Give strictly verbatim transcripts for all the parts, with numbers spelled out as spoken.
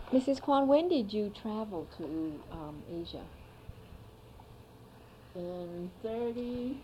Missus Kwan, when did you travel to um, Asia? In thirty-four,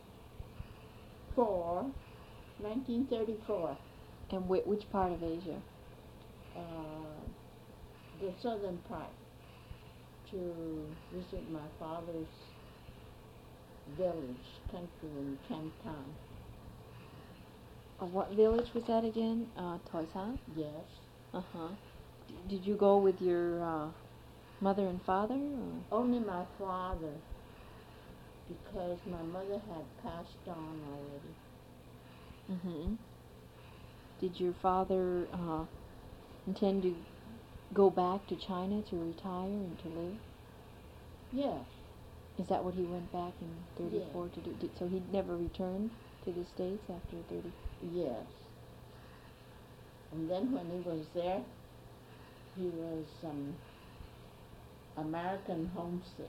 nineteen thirty-four. And wh- which part of Asia? Uh, the southern part, to visit my father's village, country in Canton. Uh, what village was that again? Uh, Toisan? Yes. Uh-huh. D- did you go with your uh, mother and father? Or? Only my father, because my mother had passed on already. Mm-hmm. Did your father uh, intend to go back to China to retire and to live? Yes. Is that what he went back in thirty-four Yes. to do? Did, so he never returned to the States after thirty? Yes. And then when he was there, he was um, American homesick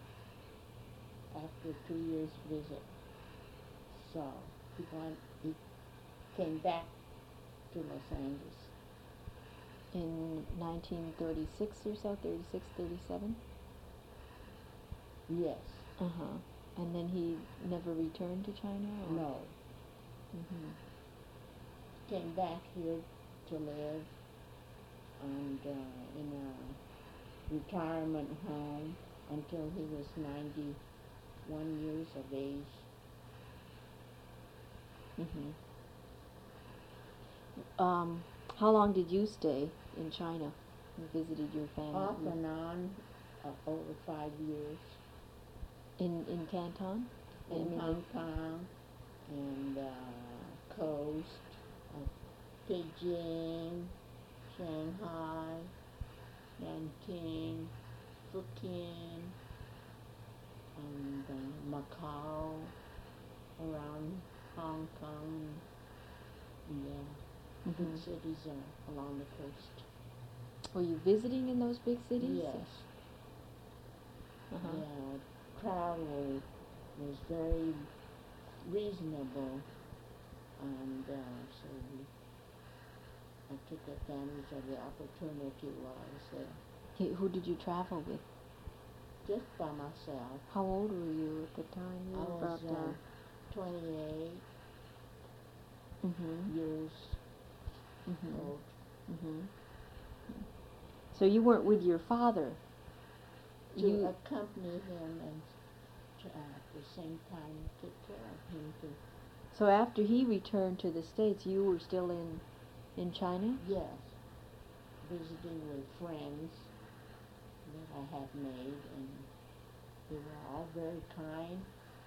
after two years visit. So he went, he came back to Los Angeles. In nineteen thirty-six or so, thirty-six, thirty-seven? Yes. Uh-huh. And then he never returned to China? Or? No. Mm-hmm. Came back here to live and uh, in a retirement home until he was ninety-one years of age. Mm-hmm. Um, how long did you stay in China and visited your family? Off and on, uh, over five years. In in Canton? In Hong Kong and uh, coast of Beijing, Shanghai, Nanking, Fukien, and uh, Macau, around Hong Kong, and the Mm-hmm. big cities are along the coast. Were you visiting in those big cities? Yes. Uh-huh. Yeah, travel was very reasonable, and uh, so we, I took advantage of the opportunity while I was there. He, who did you travel with? Just by myself. How old were you at the time? You I were was about uh, twenty-eight mm-hmm. years Mm-hmm. old. Mm-hmm. So you weren't with your father? To you accompany him and to, uh, at the same time take care of him too. So after he returned to the States, you were still in in China? Yes, visiting with friends that I had made, and they were all very kind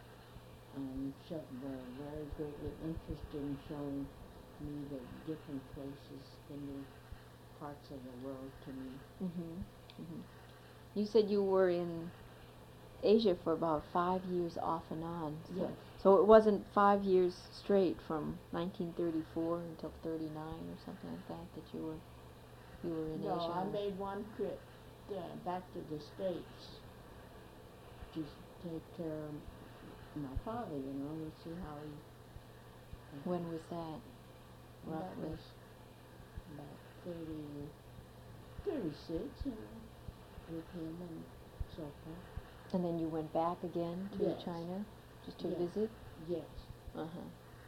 and show, were very greatly interested in showing me the different places, the new parts of the world to me. Mm-hmm. Mm-hmm. You said you were in Asia for about five years off and on. So, Yes. so it wasn't five years straight from nineteen thirty-four until thirty-nine or something like that that you were you were in No, Asia. I made one trip uh, back to the States to take care of my father, you know, to see how he... Uh, when was that, roughly? That was about thirty, thirty-six, you know, with him and so forth. And then you went back again to Yes. China just to Yes. visit? Yes. Uh-huh.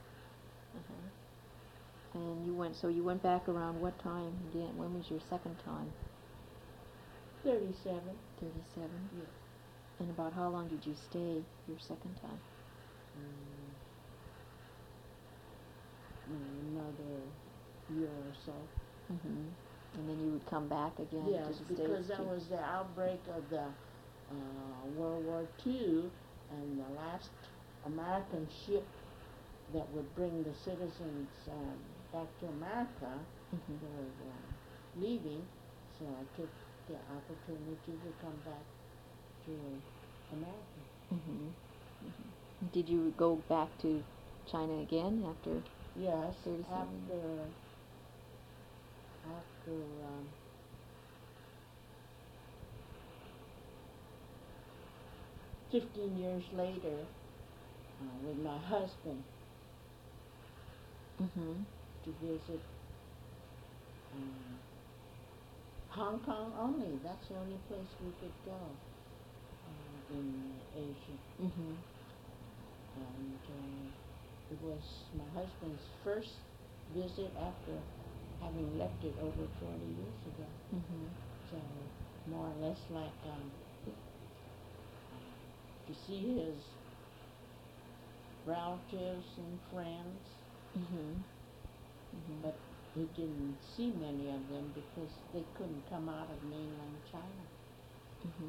Uh-huh. And you went, so you went back around what time again? When was your second time? thirty-seven. thirty-seven? Yes. And about how long did you stay your second time? Mm, another year or so. Mm-hmm. And then you would come back again Yes, to the States? because that to- was the outbreak of the uh, World War Two, and the last American ship that would bring the citizens um, back to America Mhm. was uh, leaving, so I took the opportunity to come back to America. Mhm. Mhm. Did you go back to China again after? Yes, thirty-seven. after after um, fifteen years later, uh, with my husband Mhm. to visit um, Hong Kong only. That's the only place we could go uh, in Asia. Mhm. And uh, it was my husband's first visit after having left it over forty years ago. Mhm. So more or less like um, to see his relatives and friends, Mhm. Mhm. but he didn't see many of them because they couldn't come out of mainland China. Mhm.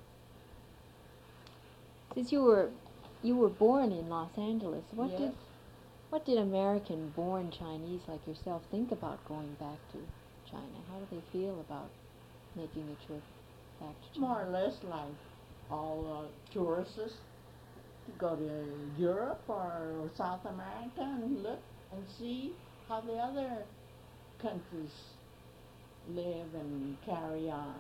Since you were you were born in Los Angeles, what Yes. did what did American-born Chinese like yourself think about going back to China? How do they feel about making a trip back to China? More or less like all uh, tourists to go to Europe or South America and look and see how the other countries live and carry on.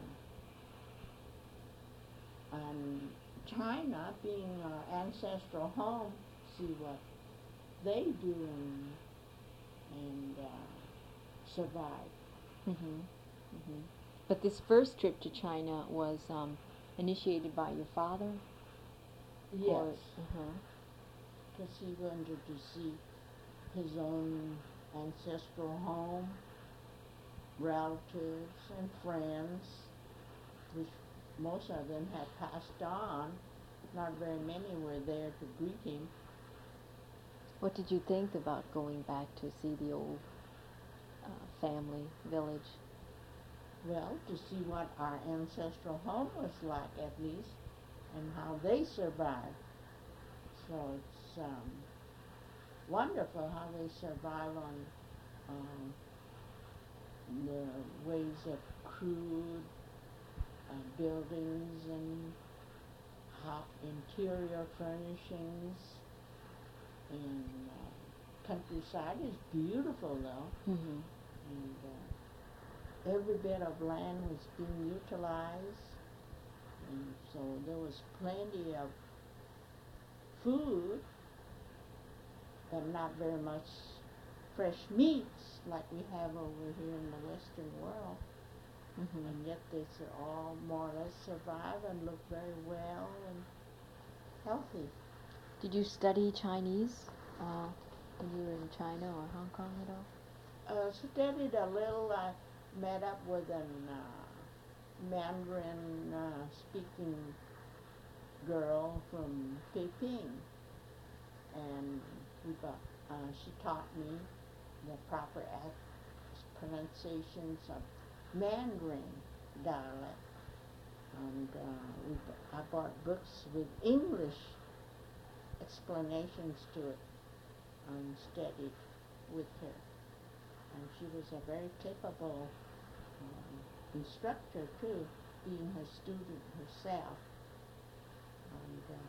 And China, being our ancestral home, see what they do and, and uh, survive. Mhm. Mhm. But this first trip to China was um, initiated by your father? Yes, Or, uh-huh. because he wanted to see his own ancestral home, relatives and friends, which most of them had passed on. Not very many were there to greet him. What did you think about going back to see the old uh, family village? Well, to see what our ancestral home was like at least, and how they survived. So it's um, wonderful how they survive on um, the ways of crude uh, buildings and hot interior furnishings. And uh, countryside is beautiful though, Mhm. and uh, every bit of land was being utilized, and so there was plenty of food, but not very much fresh meats like we have over here in the Western world. Mhm. And yet they sur- all more or less survive and look very well and healthy. Did you study Chinese uh, when you were in China or Hong Kong at all? Uh, studied a little. I met up with an uh, Mandarin uh, speaking girl from Peking, and we got, uh, she taught me the proper ac- pronunciations of Mandarin dialect. And uh, we, b- I bought books with English explanations to it and studied with her. And she was a very capable um, instructor too, being her student herself. And uh,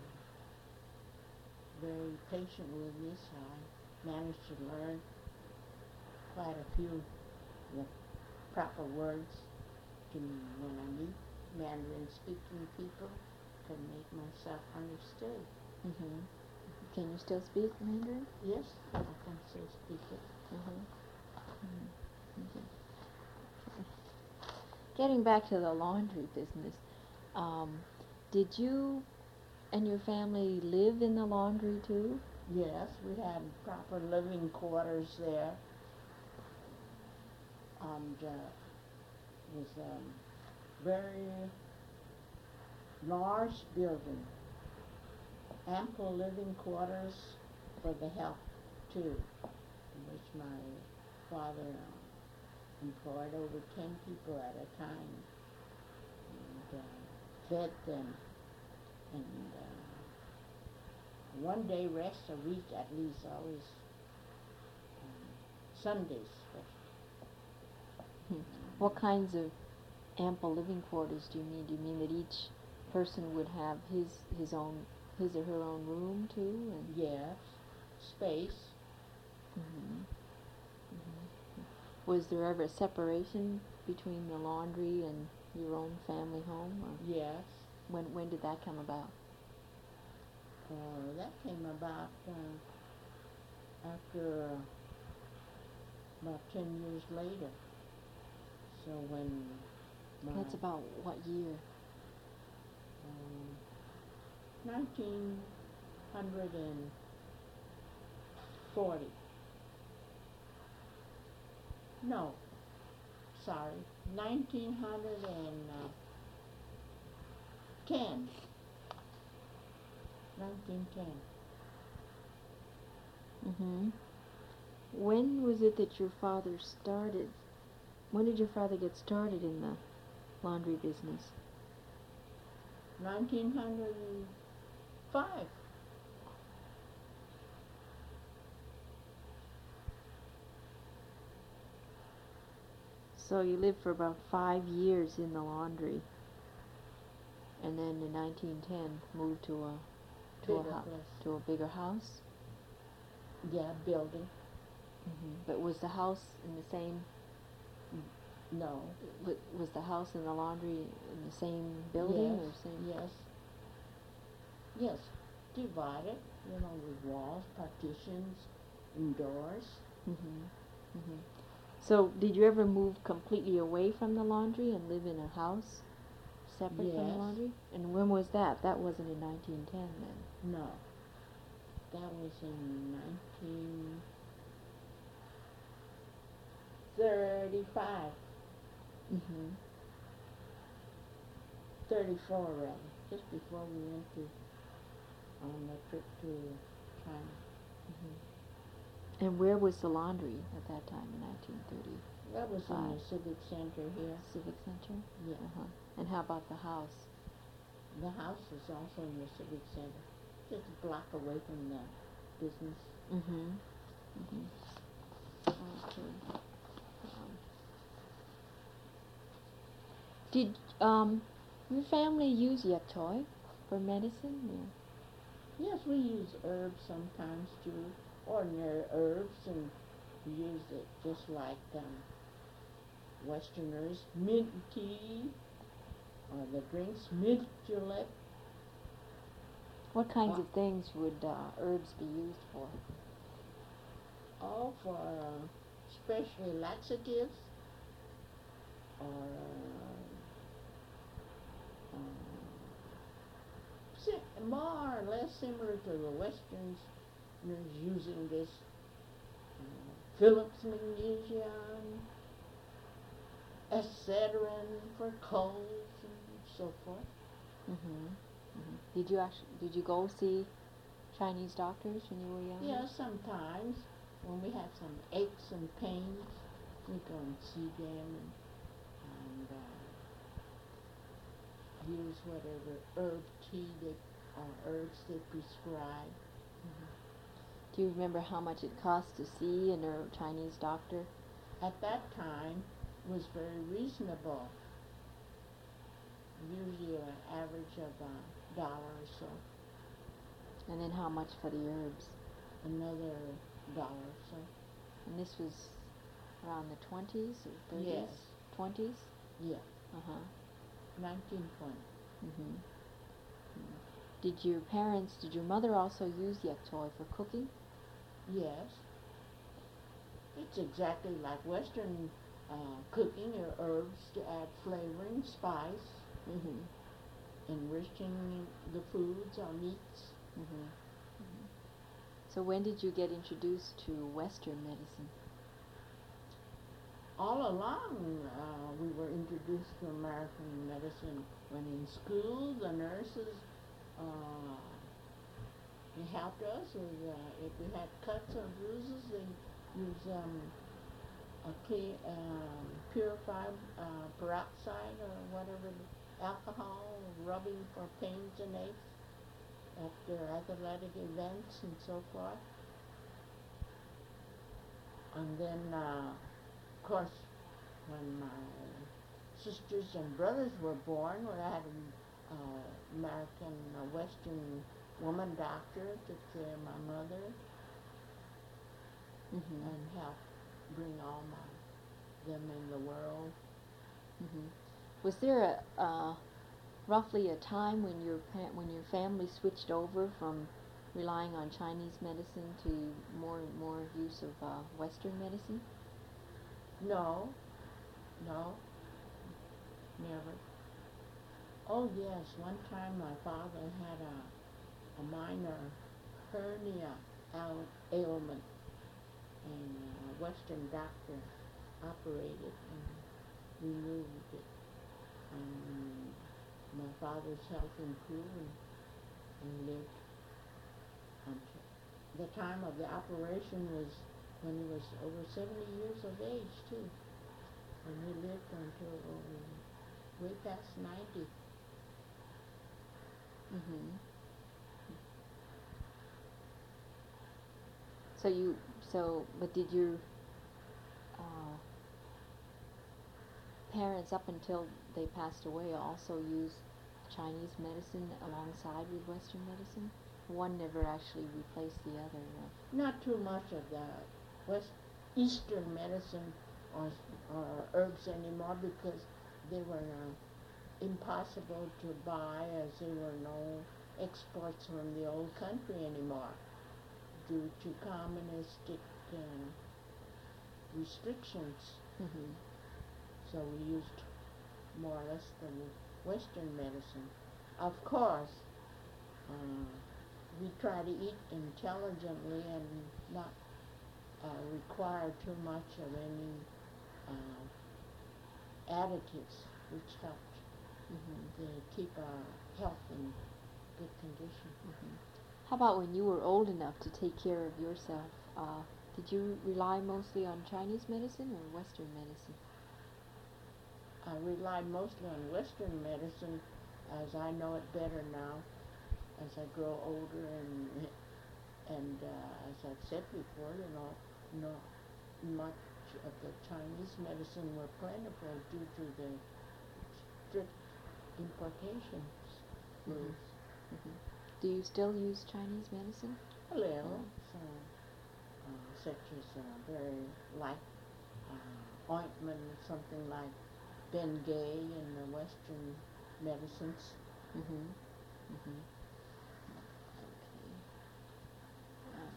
very patient with me, so I managed to learn quite a few of the proper words to when I meet Mandarin speaking people, can make myself understood. Mhm. Can you still speak Mandarin? Yes, I can still speak it. Mhm. Mhm. Okay. Getting back to the laundry business, um, did you and your family live in the laundry too? Yes, we had proper living quarters there, and uh, it was a very large building, ample living quarters for the help too, in which my father uh, employed over ten people at a time and uh, fed them, and uh, one day rest a week at least, always um, Sundays Hmm. What kinds of ample living quarters do you mean? Do you mean that each person would have his his own his or her own room too? And yes, space. Mhm. Mhm. Was there ever a separation between the laundry and your own family home? Or Yes, when when did that come about? uh, that came about uh, after uh, about ten years later. So when That's my about what year? um, nineteen forty. No, sorry, nineteen ten. nineteen ten. Mm-hmm. When was it that your father started? When did your father get started in the laundry business? nineteen oh five. So you lived for about five years in the laundry, and then in nineteen ten moved to a to Bigger a hou- place. to a bigger house. Yeah, building. Mm-hmm. But was the house in the same? No. wa- Was the house and the laundry in the same building Yes, or same? yes. Yes, divided, you know, with walls, partitions, and doors. Mm-hmm. Mm-hmm. So did you ever move completely away from the laundry and live in a house separate from the Yes. laundry? And when was that? That wasn't in nineteen ten then. No, that was in nineteen thirty-five, Mm-hmm. thirty-four rather, just before we went to, on the trip to China. Mm-hmm. And where was the laundry at that time in nineteen thirty? That was in the Five. Civic Center here. Civic Center? Yeah. Uh-huh. And how about the house? The house is also in the Civic Center, just a block away from the business. Mm-hmm. Mm-hmm. Okay. Um, did um, your family use yaktoi for medicine? Yeah. Yes, we use herbs sometimes too, ordinary herbs, and we use it just like um, Westerners, mint tea, or the drinks, mint julep. What kinds Uh, of things would uh, herbs be used for? All for uh, especially laxatives, or uh, um, si- more or less similar to the Westerns using this uh, Phillips magnesium, Excedrin for colds and so forth. Mm-hmm. Mm-hmm. Did you actually did you go see Chinese doctors when you were young? Yeah, sometimes when we have some aches and pains, we go and see them and, and uh, use whatever herb tea they, or herbs they prescribe. Mm-hmm. Do you remember how much it cost to see a neuro Chinese doctor? At that time, it was very reasonable. Usually an average of a dollar or so. And then how much for the herbs? Another dollar or so. And this was around the twenties or thirties? Yes. Twenties? Yeah, Uh-huh. nineteen twenty. Mm-hmm. Mm. Did your parents, did your mother also use yaktoi for cooking? Yes. It's exactly like Western uh, cooking, or herbs to add flavoring, spice, Mm-hmm. enriching the foods or meats. Mm-hmm. Mm-hmm. So when did you get introduced to Western medicine? All along, uh, we were introduced to American medicine when in school. The nurses uh, they helped us with uh, if we had cuts or bruises. They use um, a clean, um, purified uh, peroxide or whatever, alcohol, rubbing for pains and aches after athletic events and so forth. And then, uh, of course, when my sisters and brothers were born, we had an uh, American, uh, Western woman doctor took care of my mother Mm-hmm. and helped bring all my them in the world. Mm-hmm. Was there a uh, roughly a time when your pa- when your family switched over from relying on Chinese medicine to more and more use of uh, Western medicine? No, no. Never. Oh yes, one time my father had a, a minor hernia ail- ailment, and a Western doctor operated and removed it. And my father's health improved and, and lived until the time of the operation was when he was over seventy years of age too. And he lived until oh, way past ninety. Mm-hmm. So you, so, but did your uh, parents, up until they passed away, also use Chinese medicine alongside with Western medicine? One never actually replaced the other. Uh, Not too much of the West Eastern medicine or, or herbs anymore because they were uh, impossible to buy, as there were no exports from the old country anymore due to communistic uh, restrictions. mm-hmm. So we used more or less the Western medicine. Of course, uh, we try to eat intelligently and not uh, require too much of any uh, additives, which helped Mm-hmm. to keep our health in good condition. Mm-hmm. How about when you were old enough to take care of yourself? Uh, did you rely mostly on Chinese medicine or Western medicine? I rely mostly on Western medicine as I know it better now as I grow older, and and uh, as I've said before, you know, not much of the Chinese medicine were plentiful due to the strict importations rules. Mm-hmm. Mm-hmm. Do you still use Chinese medicine? A little, Yeah. so, uh, such as uh, very light uh, ointment, something like Bengay in the Western medicines. Mm-hmm. Mm-hmm. Okay. Um,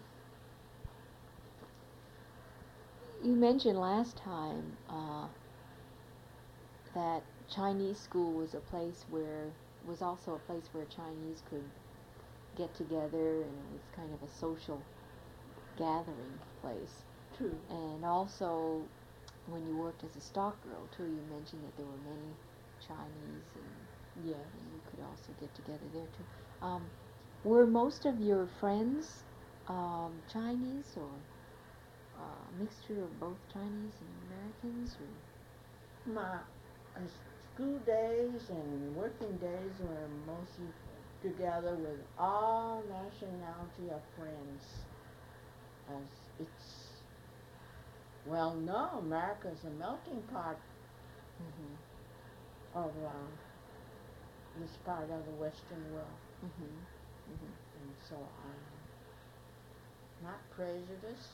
you mentioned last time uh, that Chinese school was a place where was also a place where Chinese could get together, and it was kind of a social gathering place. True. And also, when you worked as a stock girl too, you mentioned that there were many Chinese, and, Yes. and you could also get together there too. Um, were most of your friends um, Chinese, or uh, a mixture of both Chinese and Americans? Or? My uh, school days and working days were mostly together with all nationality of friends. As it's well known, America is a melting pot Mm-hmm. of uh, this part of the Western world. Mm-hmm. Mm-hmm. And so I'm not prejudiced.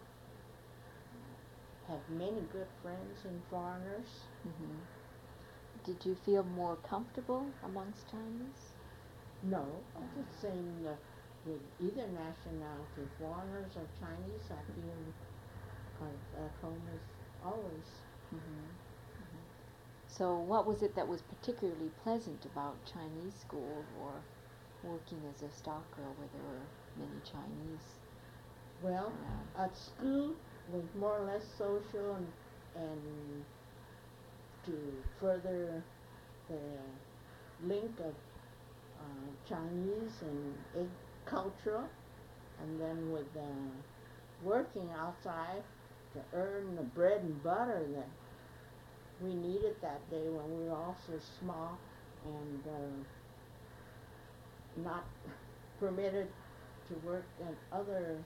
Have many good friends and foreigners. Mm-hmm. Did you feel more comfortable amongst Chinese? No, I just saying that with either nationality, foreigners or Chinese, I feel like at home as always. Mm-hmm. Mm-hmm. So what was it that was particularly pleasant about Chinese school or working as a stock girl where there were many Chinese Well, around? at school was more or less social, and, and to further the link of uh, Chinese and egg culture, and then with uh, working outside to earn the bread and butter that we needed that day when we were all so small and uh, not permitted to work in other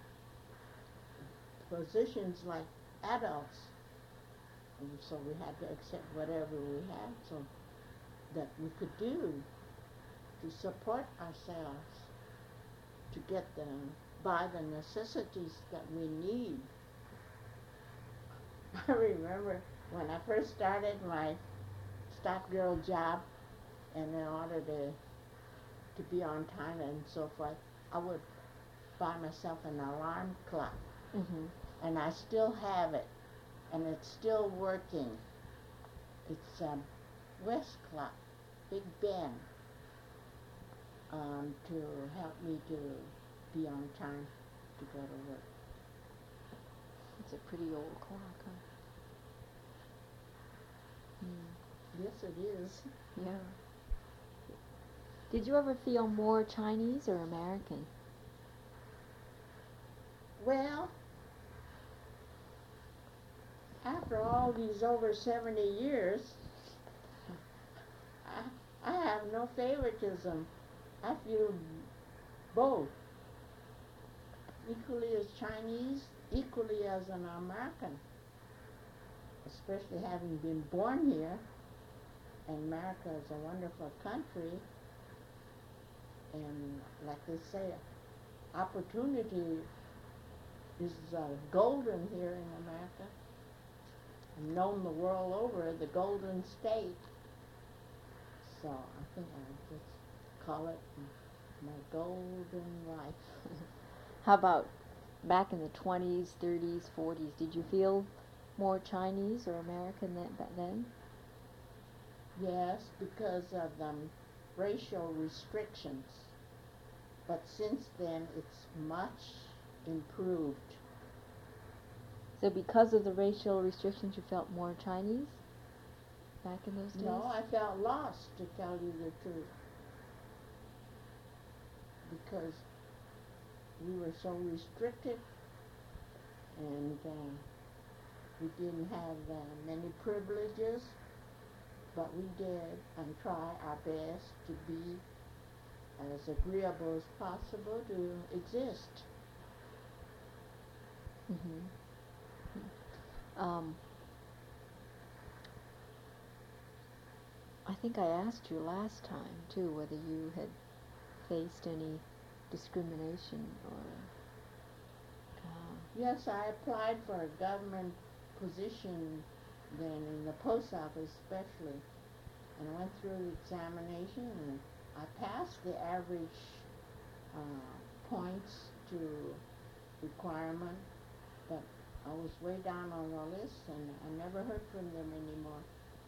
positions like adults. And so we had to accept whatever we had so that we could do to support ourselves, to get the, buy the necessities that we need. I remember when I first started my stock girl job, and in order to to be on time and so forth, I would buy myself an alarm clock. Mm-hmm. And I still have it, and it's still working. It's um, West Clock, Big Ben, um, to help me to be on time to go to work. It's a pretty old clock, huh? Mm. Yes, it is. Yeah. Did you ever feel more Chinese or American? Well, after all these over seventy years, I, I have no favoritism. I feel both, equally as Chinese, equally as an American, especially having been born here. And America is a wonderful country, and like they say, opportunity is uh, golden here in America. I'm known the world over the Golden State, so I think I just call it my golden life. How about back in the twenties, thirties, forties? Did you feel more Chinese or American then, back then? Yes, because of the um, racial restrictions. But since then, it's much improved. So because of the racial restrictions, you felt more Chinese back in those days? No, I felt lost, to tell you the truth. Because we were so restricted, and uh, we didn't have uh, many privileges, but we did and try our best to be as agreeable as possible to exist. Mm-hmm. Um, I think I asked you last time, too, whether you had faced any discrimination or... Uh, Yes, I applied for a government position then, in the post office especially, and I went through the examination, and I passed the average uh, points to requirement, but I was way down on the list, and I never heard from them anymore.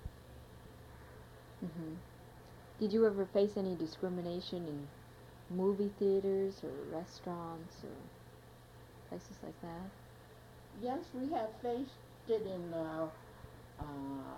mm-hmm. Did you ever face any discrimination in movie theaters or restaurants or places like that? Yes, we have faced it in uh, uh,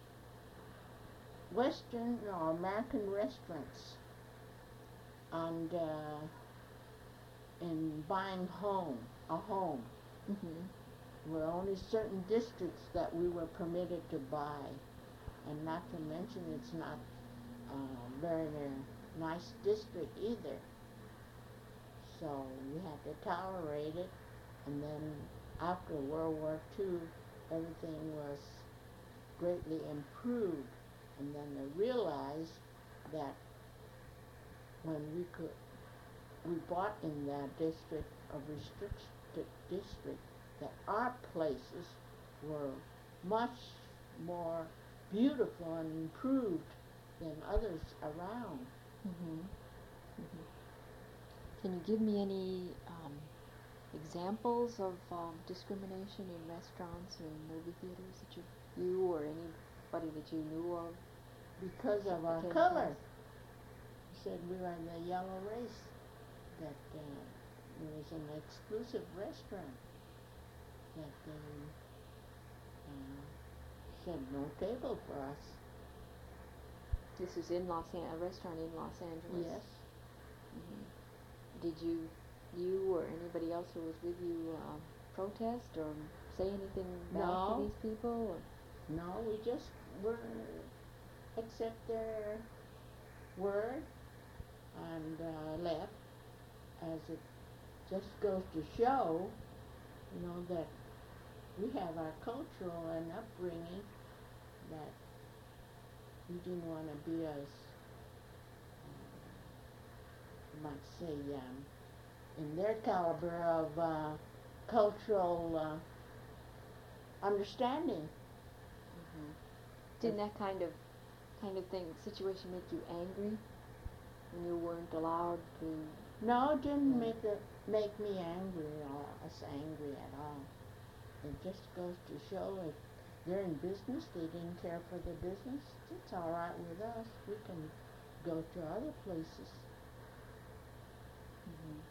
Western or American restaurants, and uh, in buying home, a home. Mm-hmm. There were only certain districts that we were permitted to buy, and not to mention it's not a very, very nice district either. So we had to tolerate it, and then after World War Two, everything was greatly improved, and then they realized that when we could, we bought in that district, a restricted district, that our places were much more beautiful and improved than others around. Mm-hmm. Mm-hmm. Can you give me any um, examples of um, discrimination in restaurants and movie theaters that you, you or anybody that you knew of? Because of our Okay, color. yes. He said we were the yellow race, that uh, it was an exclusive restaurant, that they uh, said no table for us. This is in Los An- a restaurant in Los Angeles. Yes. Mm-hmm. Did you, you or anybody else who was with you, uh, protest or say anything back No. to these people? Or? No, we just were accept their word and uh, left, as it just goes to show, you know, that we have our cultural and upbringing, that we didn't want to be as, uh, you might say, um, in their caliber of uh, cultural uh, understanding. Mm-hmm. Didn't that kind of kind of thing, situation make you angry when you weren't allowed to? No, it didn't Yeah. make it make me angry or us angry at all. It just goes to show if they're in business, they didn't care for the business, it's all right with us. We can go to other places. Mm-hmm.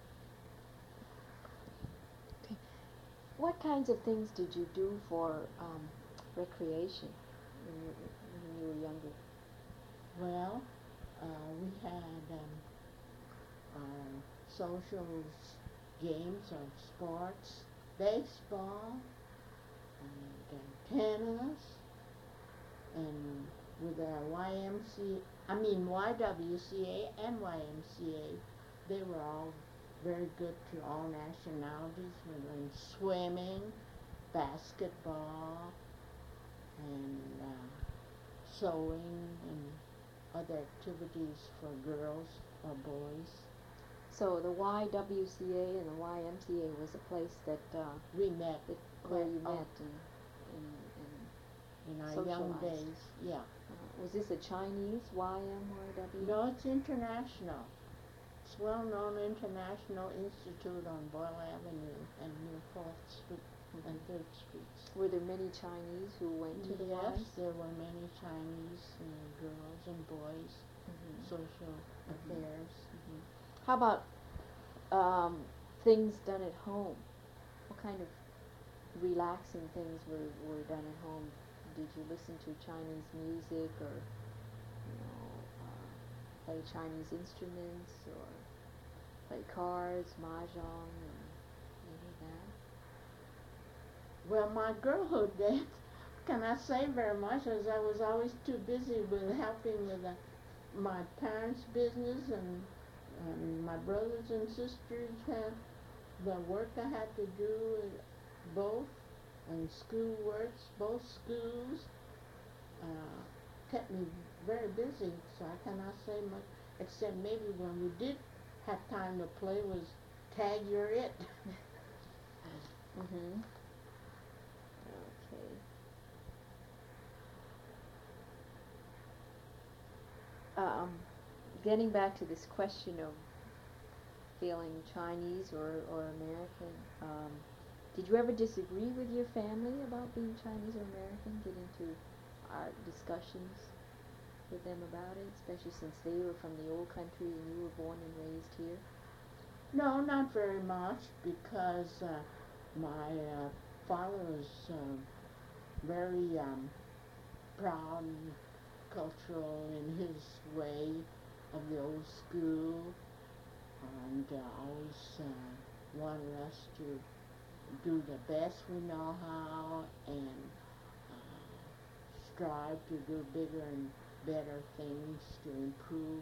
Okay. What kinds of things did you do for um, recreation when you, when you were younger? Well, uh, we had um, our social games of sports, baseball, and uh, tennis, and with our Y M C A, I mean Y W C A and Y M C A, they were all very good to all nationalities. We learned swimming, basketball, and uh, sewing, and other activities for girls or boys. So the Y W C A and the Y M C A was a place that uh, we met, that, where you oh, met and, and, and in our young socialized. days, yeah. Uh, was this a Chinese Y M Y W? No, it's international. It's well-known International Institute on Boyle Avenue and near fourth Street mm-hmm. and third Streets. Were there many Chinese who went to the Yes, Ys? there were many Chinese uh, girls and boys, mm-hmm. social mm-hmm. affairs. Mm-hmm. How about um, things done at home? What kind of relaxing things were, were done at home? Did you listen to Chinese music or, you know, uh, play Chinese instruments or play cards, mahjong, and any of that? Well, my girlhood days, can I say very much, as I was always too busy with helping with the, my parents' business, and, and my brothers and sisters had the work I had to do, both, and school works, both schools, uh, kept me very busy, so I cannot say much, except maybe when we did have time to play was Tag You're It. Mm-hmm. Okay. Um, getting back to this question of feeling Chinese or, or American, um, did you ever disagree with your family about being Chinese or American? Get into uh, discussions with them about it, especially since they were from the old country and you were born and raised here? No, not very much, because uh, my uh, father was uh, very um, proud and cultural in his way of the old school, and uh, always uh, wanted us to do the best we know how and uh, strive to do bigger and better things to improve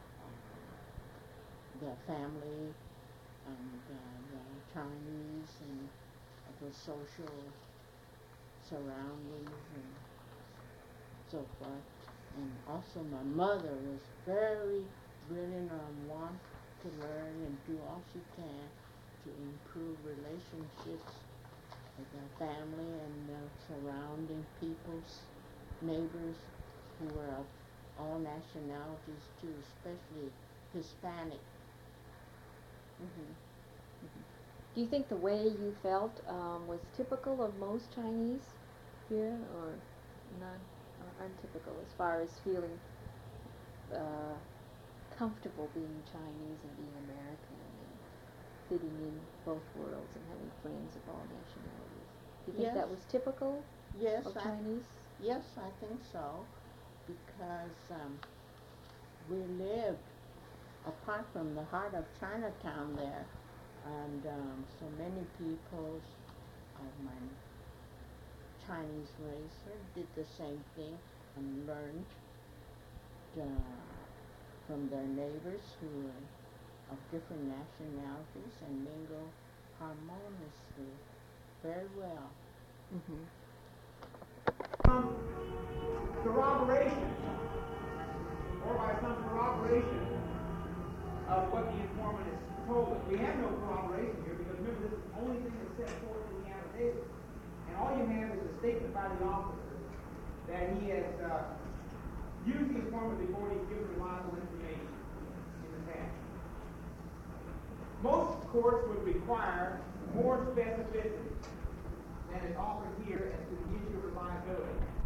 uh, the family and uh, the Chinese and uh, the social surroundings and so forth. And also my mother was very brilliant on want to learn and do all she can to improve relationships with the family and the surrounding peoples, neighbors who were of all nationalities too, especially Hispanic. Mm-hmm. Mm-hmm. Do you think the way you felt um, was typical of most Chinese here, or not uh, untypical as far as feeling uh, comfortable being Chinese and being American and fitting in both worlds and having friends of all nationalities? Do you think Yes. that was typical yes, of I, Chinese? Yes, I think so, because um, we lived apart from the heart of Chinatown there, and um, so many peoples of my Chinese race did the same thing and learned uh, from their neighbors who were of different nationalities and mingle harmoniously very well. Mm-hmm. Some corroboration, or by some corroboration of what the informant has told us. We have no corroboration here because remember, this is the only thing that's set forth in the affidavit. And all you have is a statement by the officer that he has uh, used the informant before he's given reliable information in the past. Most courts would require more specificity and it's offered here as to the issue of reliability.